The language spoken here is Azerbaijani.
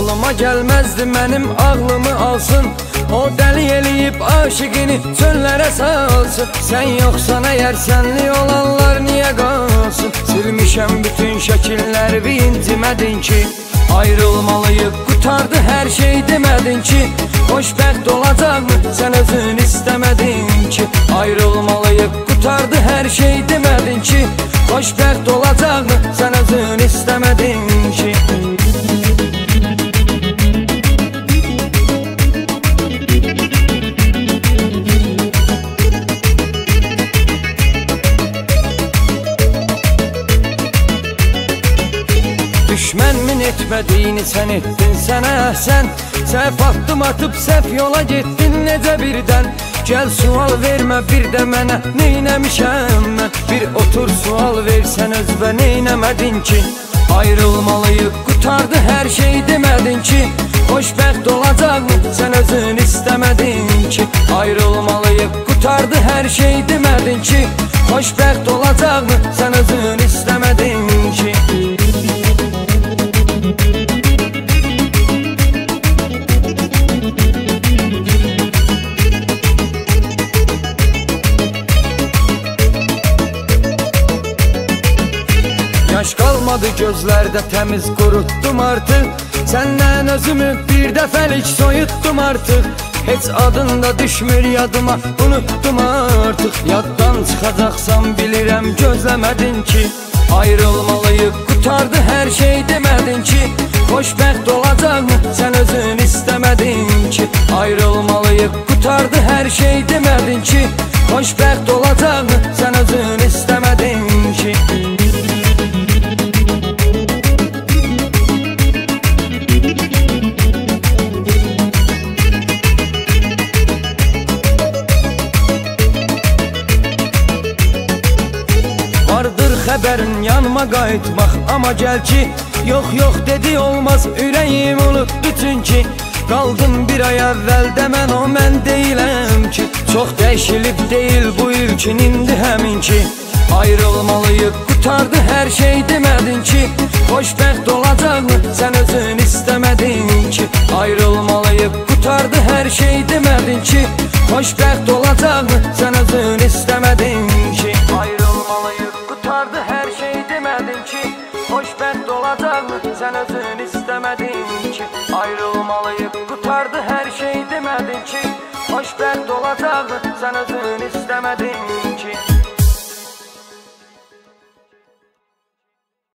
ağlıma gelmezdi mənim ağlımı alsın. O dəli eləyib aşıqini çöllərə salsın. Sən yoxsan əgər sənli olanlar niyə qalsın? Silmişəm bütün şəkilləri bir intimədin ki, ayrılmalıyıq qutardı hər şey demədin ki, xoşbəxt olacaqmı sən özün istəmədin ki, ayrılmalıyıq qutardı hər şey demədin ki, xoşbəxt olacaqmı sən özün istəmədin ki. Düşmənmin etmədiyini sən etdin, sənə əhsən. Səhv addım atıb səhv yola getdin necə birdən. Gəl sual vermə bir də mənə, neynəmişəm mən? Bir otur sual versən özbə, neynəmədin ki, ayrılmalıyıq qutardı hər şey demədin ki, xoşbəxt olacaqmı sən özün istəmədin ki, ayrılmalıyıq qutardı hər şey demədin ki, xoşbəxt olacaqmı sən özün istəmədin ki. Yaş qalmadı gözlərdə təmiz qurutdum artıq, səndən özümü bir dəfəlik soyutdum artıq. Heç adın da düşmür yadıma, unutdum artıq. Yaddan çıxacaqsam bilirəm gözləmədin ki, ayrılmalıyıq qutardı hər şey demədin ki, xoşbəxt olacaqmı sən özün istəmədin ki, ayrılmalıyıq qutardı hər şey demədin ki, xoşbəxt olacaqmı sən özün istəmədin ki. Vardır xəbərin yanıma qayıtmaq, amma gəl ki, yox yox dedi olmaz, ürəyim unutdu çünki, qaldım bir ay əvvəldə mən o mən deyiləm ki, çox dəyişilib deyil bu ilkin indi həmin ki, ayrılmalıyıq qutardı hər şey demədin ki, xoşbəxt olacaqmı sən özün istəmədin ki, ayrılmalıyıq qutardı hər şey demədin ki, xoşbəxt olacaqmı sən özün istəmədin ki, ayrılmalıyıq qutardı hər şey demədin ki, xoşbəxt olacaqmı sən özün istəmədin ki, ayrılmalıyıq qutardı hər şey demədin ki, xoşbəxt olacaqmı sən özün istəmədin ki.